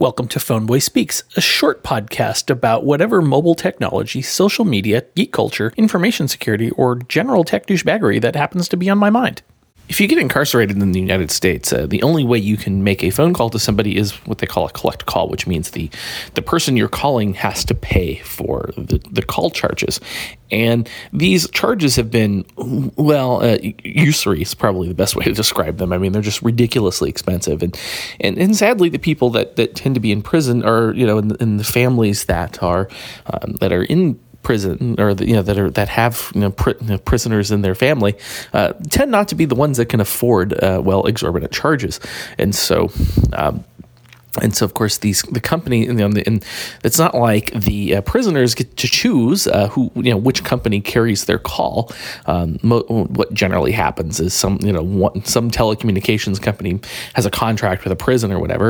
Welcome to Phoneboy Speaks, a short podcast about whatever mobile technology, social media, geek culture, information security, or general tech douchebaggery that happens to be on my mind. If you get incarcerated in the United States, the only way you can make a phone call to somebody is what they call a collect call, which means the person you're calling has to pay for the call charges. And these charges have been, usury is probably the best way to describe them. I mean, they're just ridiculously expensive. And sadly, the people that tend to be in prison are, in the families that are in prison or that have prisoners in their family tend not to be the ones that can afford exorbitant charges, and so of course the company, and it's not like the prisoners get to choose which company carries their call. What generally happens is some telecommunications company has a contract with a prison or whatever,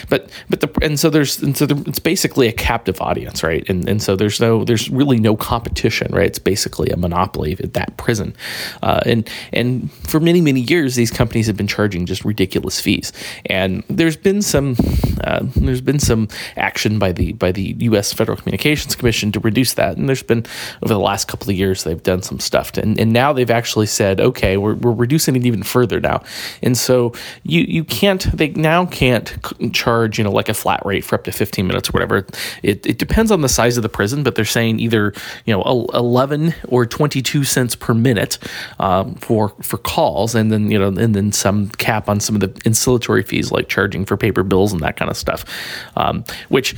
it's basically a captive audience, right? And so there's really no competition, right? It's basically a monopoly at that prison, and for many years these companies have been charging just ridiculous fees, and there's been some action by the U.S. Federal Communications Commission to reduce that, and there's been over the last couple of years they've done some stuff, and now they've actually said, okay, we're reducing it even further now, and so they now can't charge like a flat rate for up to 15 minutes or whatever. It depends on the size of the prison, but they're saying either 11 or 22 cents per minute for calls, and then some cap on some of the ancillary fees like charging for paper bills and that kind of stuff, which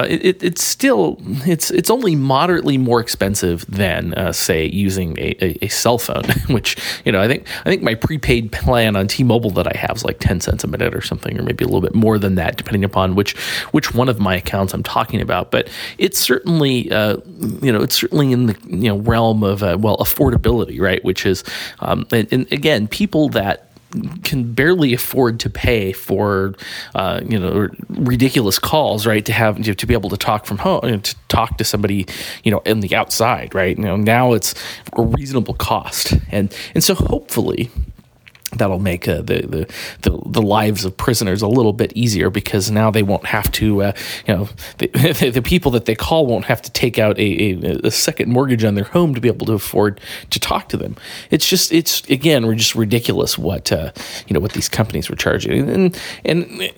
it's only moderately more expensive than say using a cell phone, which I think my prepaid plan on T-Mobile that I have is like 10 cents a minute or something, or maybe a little bit more than that, depending upon which one of my accounts I'm talking about. But it's certainly in the realm of affordability, right? Which is and again, people that can barely afford to pay for ridiculous calls, right? To be able to talk from home, to talk to somebody in the outside, right? Now it's a reasonable cost, and so hopefully that'll make the lives of prisoners a little bit easier, because now they won't have to, the people that they call won't have to take out a second mortgage on their home to be able to afford to talk to them. It's just ridiculous what these companies were charging, and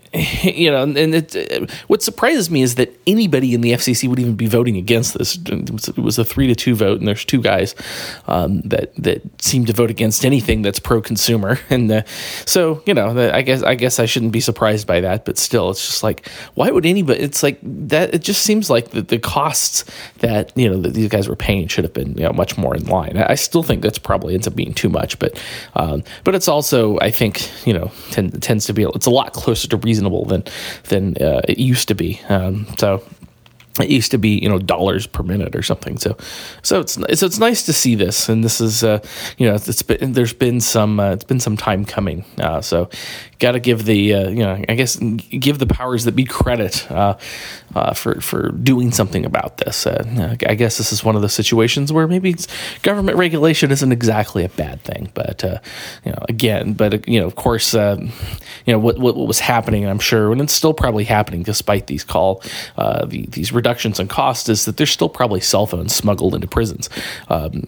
what surprises me is that anybody in the FCC would even be voting against this. It was a 3-2 vote, and there's two guys that seem to vote against anything that's pro-consumer. And so, I guess I shouldn't be surprised by that, but still, it's just like, why would anybody? It's like that. It just seems like the costs that that these guys were paying should have been much more in line. I still think that's probably ends up being too much, but it's also, I think, tends to be, it's a lot closer to reasonable than it used to be. So. It used to be, dollars per minute or something. So it's nice to see this, and this is, it's been some time coming. So got to give give the powers that be credit for doing something about this. I guess this is one of the situations where maybe government regulation isn't exactly a bad thing, but of course, what was happening, I'm sure, and it's still probably happening despite these these reductions in cost, is that there's still probably cell phones smuggled into prisons. I'm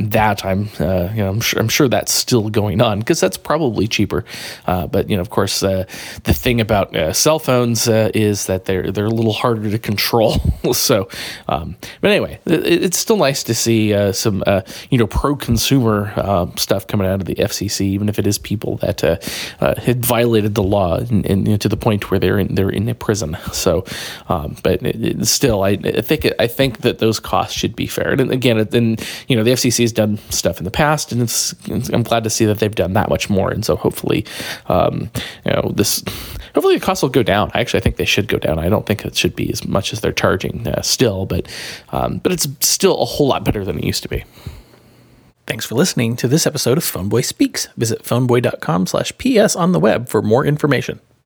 sure that's still going on, because that's probably cheaper. But of course, the thing about cell phones is that they're a little harder to control. So, but anyway, it's still nice to see some pro-consumer stuff coming out of the FCC, even if it is people that had violated the law and to the point where they're in a prison. So, but still, I think that those costs should be fair. And again, the FCC has done stuff in the past, and I'm glad to see that they've done that much more. And so hopefully, hopefully the costs will go down. I think they should go down. I don't think it should be as much as they're charging still, but it's still a whole lot better than it used to be. Thanks for listening to this episode of Phoneboy Speaks. Visit phoneboy.com/ps on the web for more information.